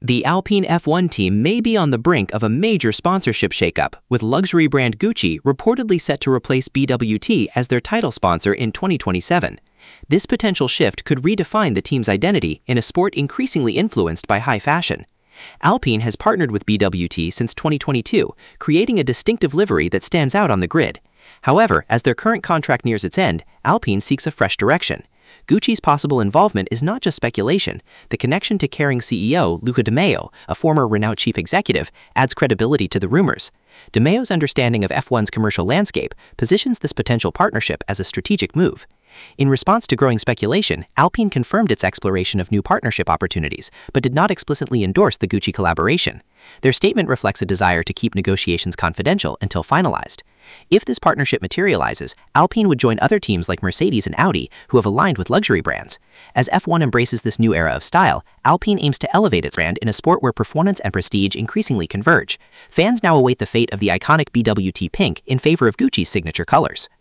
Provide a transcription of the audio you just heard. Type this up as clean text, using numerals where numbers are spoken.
The Alpine F1 team may be on the brink of a major sponsorship shakeup, with luxury brand Gucci reportedly set to replace BWT as their title sponsor in 2027. This potential shift could redefine the team's identity in a sport increasingly influenced by high fashion. Alpine has partnered with BWT since 2022, creating a distinctive livery that stands out on the grid. However, as their current contract nears its end, Alpine seeks a fresh direction. Gucci's possible involvement is not just speculation. The connection to Kering CEO Luca De Meo, a former Renault chief executive, adds credibility to the rumors. De Meo's understanding of F1's commercial landscape positions this potential partnership as a strategic move. In response to growing speculation, Alpine confirmed its exploration of new partnership opportunities, but did not explicitly endorse the Gucci collaboration. Their statement reflects a desire to keep negotiations confidential until finalized. If this partnership materializes, Alpine would join other teams like Mercedes and Audi who have aligned with luxury brands. As F1 embraces this new era of style, Alpine aims to elevate its brand in a sport where performance and prestige increasingly converge. Fans now await the fate of the iconic BWT pink in favor of Gucci's signature colors.